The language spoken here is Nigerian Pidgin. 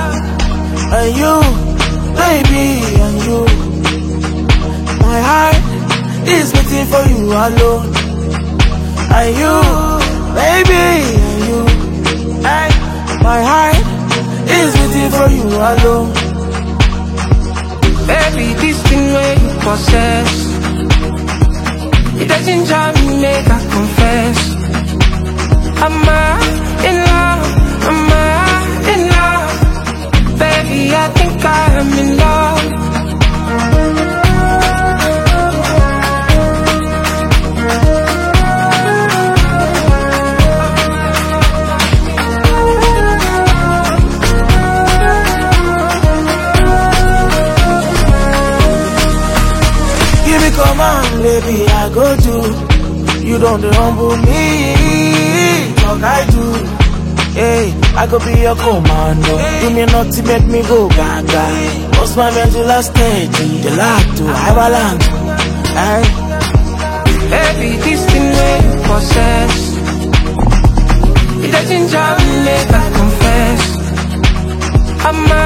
and you, baby, and you. My heart is waiting for you alone. And you, baby, and you. And my heart is waiting for you alone. Baby, this thing where you possess, it doesn't drive me, make I confess. Am I in love? Am I in love? Baby, I think I am in love. Come on, baby, I go do. You don't humble me, like I do. Hey, I go be your commando. Do me nothing, make me go gaga. What's my mental steady? The lot to avalanche. Hey, baby, this thing where you possess, it doesn't drive me, make I confess. I'm